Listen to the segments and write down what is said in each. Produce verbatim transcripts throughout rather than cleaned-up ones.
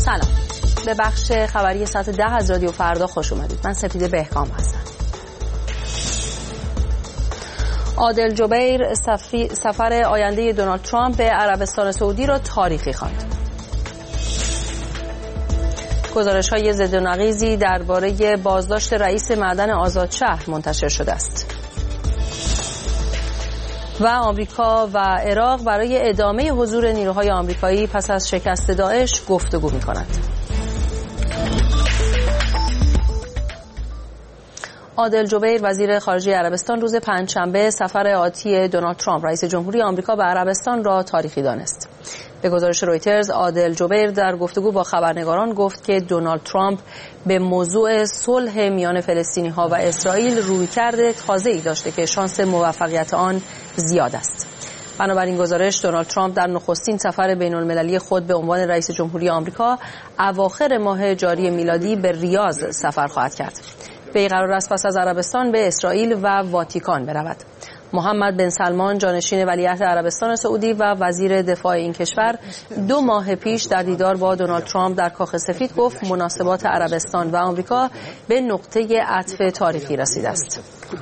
سلام، به بخش خبری ساعت ده از رادیو فردا خوش اومدید. من سپیده بهکام هستم. عادل جبیر سفر آینده دونالد ترامپ به عربستان سعودی را تاریخی خواند. گزارش‌های ضد و نقیضی درباره بازداشت رئیس معدن آزادشهر منتشر شده است. و آمریکا و عراق برای ادامه حضور نیروهای آمریکایی پس از شکست داعش گفتگو می‌کنند. عادل جبیر وزیر خارجه عربستان روز پنجشنبه سفر آتی دونالد ترامپ رئیس جمهوری آمریکا به عربستان را تاریخی دانست. به گزارش رویترز، عادل جبیر در گفتگو با خبرنگاران گفت که دونالد ترامپ به موضوع صلح میان فلسطینی‌ها و اسرائیل رویکرد تازه‌ای داشته که شانس موفقیت آن زیاد است. بنابراین گزارش، دونالد ترامپ در نخستین سفر بین‌المللی خود به عنوان رئیس جمهوری آمریکا اواخر ماه جاری میلادی به ریاض سفر خواهد کرد. وی قرار است پس از عربستان به اسرائیل و واتیکان برود. محمد بن سلمان جانشین ولیعهد عربستان سعودی و وزیر دفاع این کشور دو ماه پیش در دیدار با دونالد ترامپ در کاخ سفید گفت مناسبات عربستان و آمریکا به نقطه عطف تاریخی رسیده است.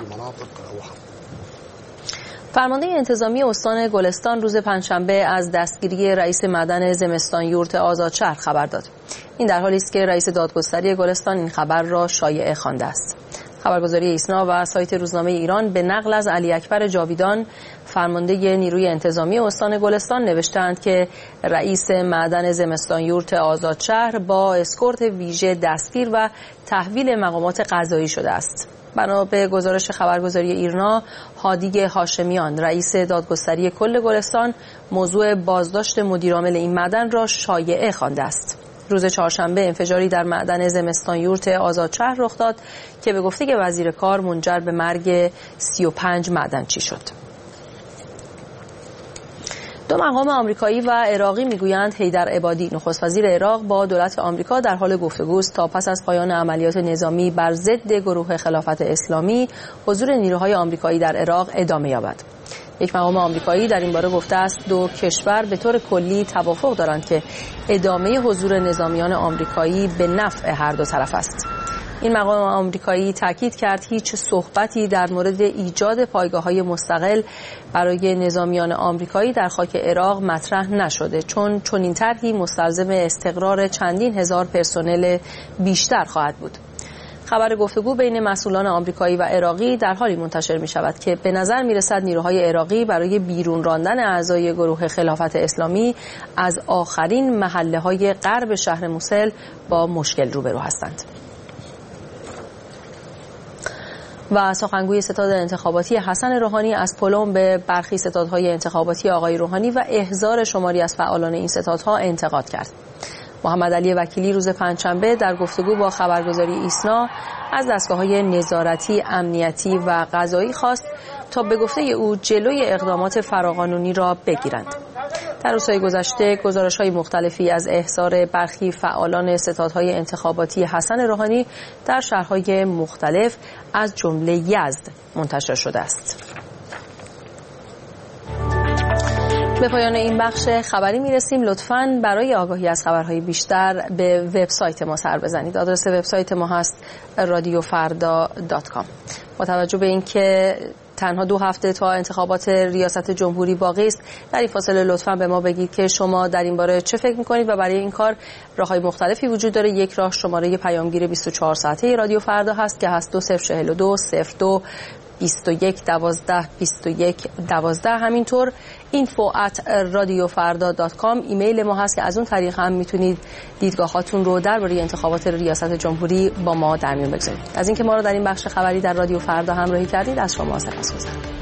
فرمانده انتظامی استان گلستان روز پنجشنبه از دستگیری رئیس معدن زمستان یورت آزادشهر خبر داد. این در حالی است که رئیس دادگستری گلستان این خبر را شایعه خوانده است. خبرگزاری ایسنا و سایت روزنامه ایران به نقل از علی اکبر جاویدان، فرمانده نیروی انتظامی استان گلستان، نوشتند که رئیس معدن زمستان یورت آزادشهر با اسکورت ویژه دستگیر و تحویل مقامات قضایی شده است. بنا به گزارش خبرگزاری ایرنا، هادی هاشمیان رئیس دادگستری کل گلستان موضوع بازداشت مدیرعامل این معدن را شایعه خوانده است. روز چهارشنبه انفجاری در معدن زمستان یورت آزادشهر رخ داد که به گفته وزیر کار منجر به مرگ سی و پنج معدنچی شد. دو مقام آمریکایی و عراقی میگویند حیدر عبادی نخست وزیر عراق با دولت آمریکا در حال گفتگوست تا پس از پایان عملیات نظامی بر ضد گروه خلافت اسلامی حضور نیروهای آمریکایی در عراق ادامه یابد. یک مقام آمریکایی در این باره گفته است دو کشور به طور کلی توافق دارند که ادامه حضور نظامیان آمریکایی به نفع هر دو طرف است. این مقام آمریکایی تاکید کرد هیچ صحبتی در مورد ایجاد پایگاه‌های مستقل برای نظامیان آمریکایی در خاک عراق مطرح نشده، چون چنین طرحی مستلزم استقرار چندین هزار پرسنل بیشتر خواهد بود. خبر گفتگو بین مسئولان آمریکایی و عراقی در حالی منتشر می شود که به نظر می رسد نیروهای عراقی برای بیرون راندن اعضای گروه خلافت اسلامی از آخرین محله های غرب شهر موسل با مشکل روبرو هستند. و سخنگوی ستاد انتخاباتی حسن روحانی از پلم به برخی ستادهای انتخاباتی آقای روحانی و احضار شماری از فعالان این ستادها انتقاد کرد. محمد علی وکیلی روز پنجشنبه در گفتگو با خبرگزاری ایسنا از دستگاه‌های نظارتی، امنیتی و قضایی خواست تا به گفته او جلوی اقدامات فراقانونی را بگیرند. در روزهای گذشته گزارش‌های مختلفی از احضار برخی فعالان ستادهای انتخاباتی حسن روحانی در شهرهای مختلف از جمله یزد منتشر شده است. به پایان این بخش خبری میرسیم. لطفاً برای آگاهی از خبرهای بیشتر به وبسایت ما سر بزنید. آدرس وبسایت ما هست رادیو فردا دات کام. با توجه به اینکه تنها دو هفته تا انتخابات ریاست جمهوری باقی است، در این فاصله لطفاً به ما بگید که شما در این باره چه فکر می‌کنید و برای این کار راه‌های مختلفی وجود داره. یک راه شماره پیامگیر بیست و چهار ساعته رادیو فردا هست که هست دو صفر چهل و دو صفر دو بیست و یک دوازده بیست و یک دوازده. همینطور اینفو ات رادیو فردا دات کام ایمیل ما هست که از اون طریق هم میتونید دیدگاهاتون رو درباره انتخابات ریاست جمهوری با ما در میون بگذارید. از اینکه ما رو در این بخش خبری در رادیو فردا همراهی کردید از شما سپاسگزارم.